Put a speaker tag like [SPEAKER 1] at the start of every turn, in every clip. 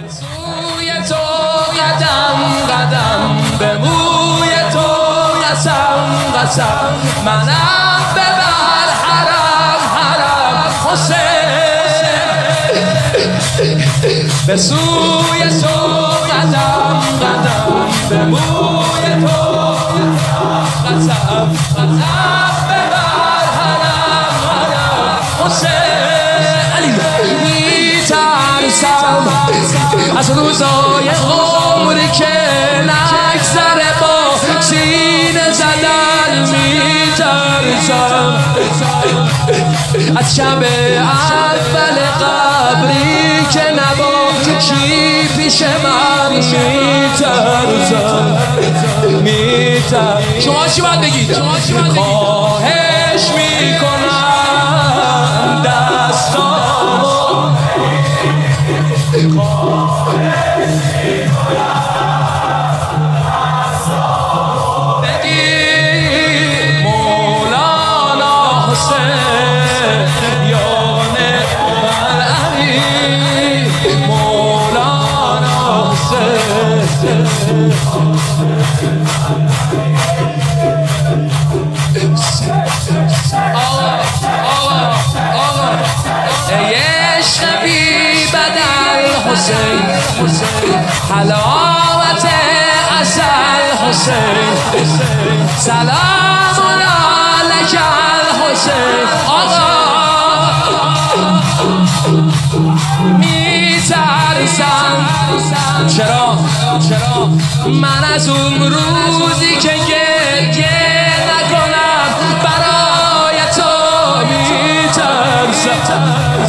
[SPEAKER 1] سوی تو قدم قدم، به موی تو قسم قسم، منم ببر حرم حرم حسین. به سوی تو قدم قدم، به موی تو قسم قسم، ببر حرم حرم حسین. میترسم از روزای عمری که نگذره با سینه زدن، میترسم از شب اول قبری که نباشی پیش من، میترسم. شما چی باید بگید؟ خواهش میکنم دستامو، بگی مولانا حسین یا نعم العلی، مولانا حسین. ای عشق بی بدل حسین، حلاوت عسل حسین، سلام علیک الحسین. آقا میترسم، چرا من از اون روزی که گریه نکنم برای تو میترسم.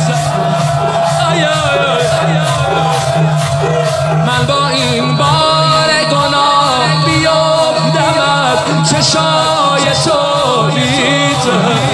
[SPEAKER 1] من با این بار گناه بیفتم از چشای تو میترسم.